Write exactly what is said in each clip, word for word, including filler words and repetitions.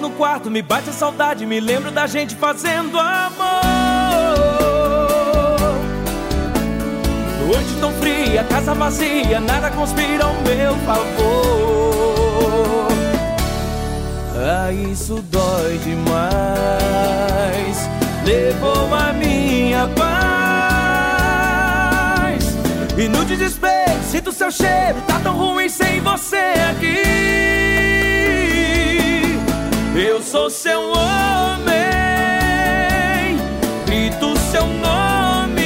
no quarto, me bate a saudade, me lembro da gente fazendo amor. Noite tão fria, casa vazia, nada conspira ao meu favor. Ah, isso dói demais, levou a minha paz. E no desespero, sinto seu cheiro, tá tão ruim sem você aqui. Eu sou seu homem, grito seu nome.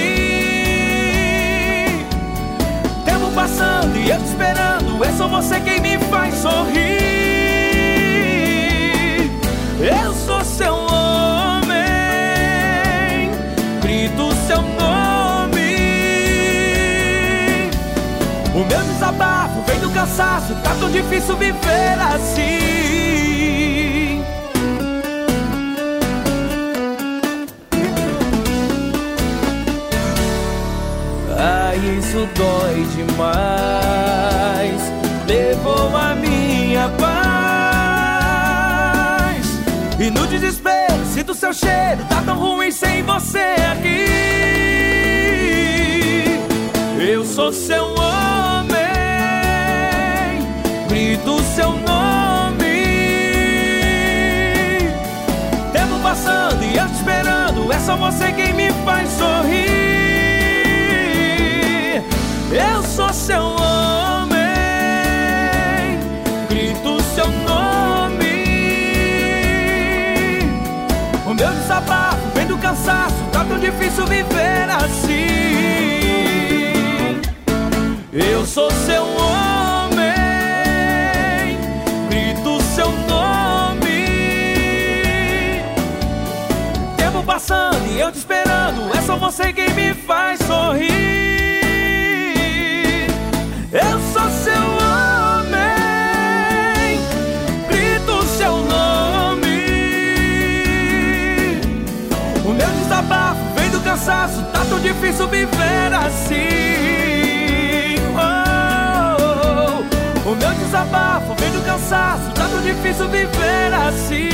Tempo passando e eu te esperando, é só você quem me faz sorrir. Eu sou seu homem, grito seu nome. O meu desabafo vem do cansaço, tá tão difícil viver assim. Ah, isso dói demais, levou a minha paz. E no desespero, sinto seu cheiro, tá tão ruim sem você aqui. Eu sou seu homem, grito seu nome. Tempo passando e eu te esperando, é só você quem me faz sorrir. Eu sou seu homem, grito seu nome. O meu desabafo vem do cansaço, tá tão difícil viver assim. Eu sou seu homem, grito seu nome. Tempo passando e eu te esperando, é só você quem me faz sorrir. Eu sou seu homem, grito seu nome. O meu desabafo vem do cansaço, tá tão difícil viver assim. Oh, oh, oh. O meu desabafo vem do cansaço, tá tão difícil viver assim.